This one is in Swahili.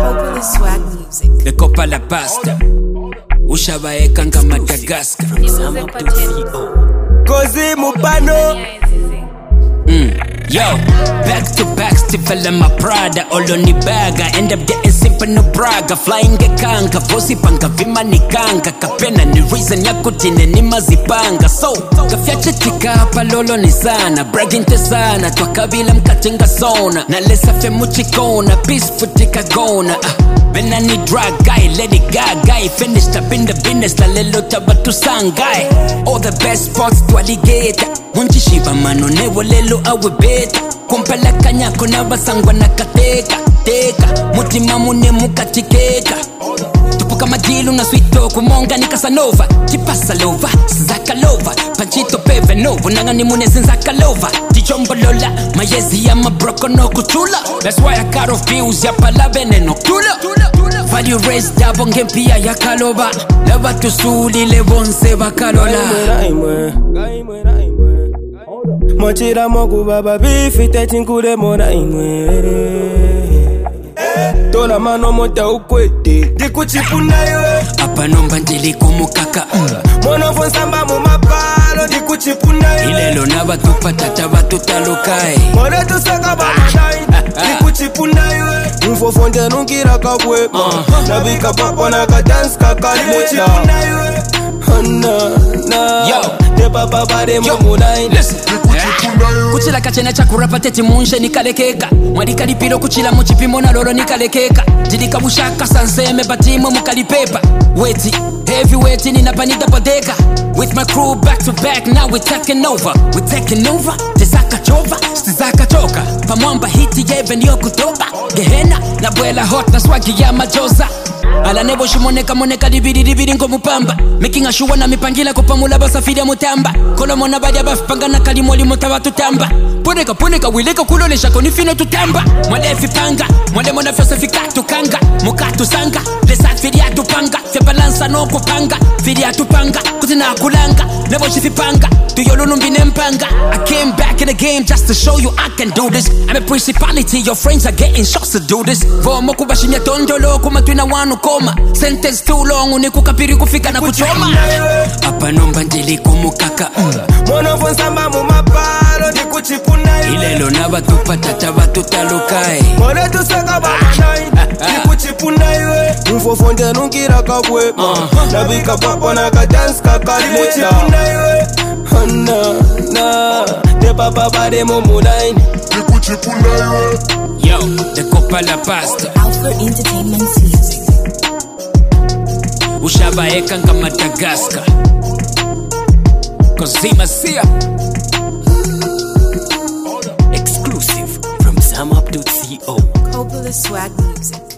Hopefully swag music. The copa la pasta. Ushabaeka nga Madagascar. Kozi Mupano. Yo, back to back, still in my Prada. All on the bag, I end up getting simple no braga. Flying a kanga, vosi panga, vima ni kanga. Kapena ni reason ya kutine ni mazipanga. So, kafyache tika hapa lolo ni sana. Bragging te sana, twakabila mkatinga zona. Na lesa fe muchikona, peaceful tika gona. Bena ni drag guy, lady guy. Finished up in the business, la lelo tabatu sangai. All the best spots to alligator. Munchi shiva mano nevo lelo awe beta. Kumpala kanyako na basangwa na kateka. Mutima mune mukatikeka. Tupuka majilu na sweet talk kumonga ni Casanova. Chipasa lova, Zaka lova. Panchito peve novo, nangani mune zinzaka lova. Tijombo lola, mayezi ya mabroko no kuchula. That's why I cut off views ya palabene no kula. Value raised double ngempia ya kaloba. Lava tusuli le bonse bakalola. Mochira mogu baba bifi techinkule mona imwe. Tola mano mota ukwete dikuchipuna iwe. Apa nomba njili kumukaka. Mono fonsamba mu mapalo dikuchipuna iwe. Ilelo na batupa tata batuta lukai. Mone tusaka bamanai dikuchipuna iwe. Mfo fonte nungira kakwe. Nabika papa na ka dance kakali dikuchipuna iwe. Yo, de papa bade momunai. Listen. Kuchila kachene cha kurapa teti munje nikalekeka. Mwadika lipilo kuchila muchipimo na lolo nikalekeka. Jidika bushaka sanseme batimo mukalipepa. Weti, heavyweight ninapanida bodega. With my crew back to back, now we're taking over. We're taking over, tizaka chova, stizaka choka. Pamwamba hiti yeven yo kutoba. Gehena, na buela hot na swagi ya majoza. Ala nebo shimoneka moneka dibidi ngo mupamba. Making a sure na mipangila kupamula basafiri ya mutamba. Kolomo na badia bafipanga na kalimoli mutawa tutamba. Poneka wileka kulolesha konifino tutamba. Mwalefi panga, mwale mona fyose fikatu kanga. Mukatu sanga, lesa firi ya tupanga. Fya balansa no kupanga, firi ya tupanga. Kutina kulanga, nebo shifipanga. Tuyolunu mbine mpanga. I came back in the game just to show you I can do this. I'm a principality, your friends are getting shots to do this. Vomo kubashimya tondolo kumatwina wanu koma. Sentence too long unikukapiri kufika na kuchoma. Apa nomba njili kumukaka. Mono fonsamba mu mapalo dikuchipuna iwe. Ilelo na batupa tata batuta lukai. Mone tusaka bamanai dikuchipuna iwe. Mfo fonte nungira kakwe. Nabika papa na ka dance kakali dikuchipuna iwe. De papa bade momunai dikuchipuna iwe. Yo, the copa la pasta. Alpha Entertainment Music. Ushabaeka nga Madagascar. Kozima Sia. Exclusive from samap.co. Hopefully swag music.